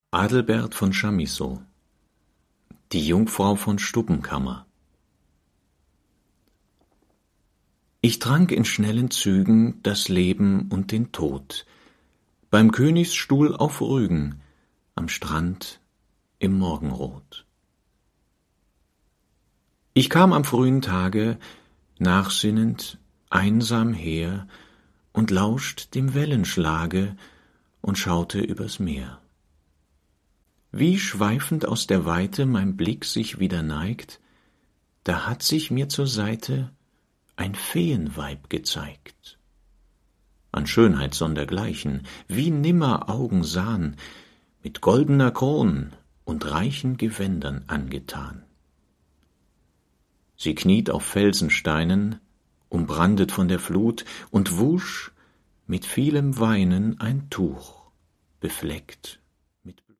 Adalbert von Chamisso. Die Jungfrau von Stubbenkammer. Ich trank in schnellen Zügen das Leben und den Tod, beim Königsstuhl auf Rügen, am Strand im Morgenrot. Ich kam am frühen Tage, nachsinnend, einsam her und lauscht dem Wellenschlage und schaute übers Meer. Wie schweifend aus der Weite mein Blick sich wieder neigt, da hat sich mir zur Seite ein Feenweib gezeigt. An Schönheit sondergleichen, wie nimmer Augen sahn, mit goldener Kron und reichen Gewändern angetan. Sie kniet auf Felsensteinen, umbrandet von der Flut, und wusch mit vielem Weinen ein Tuch, befleckt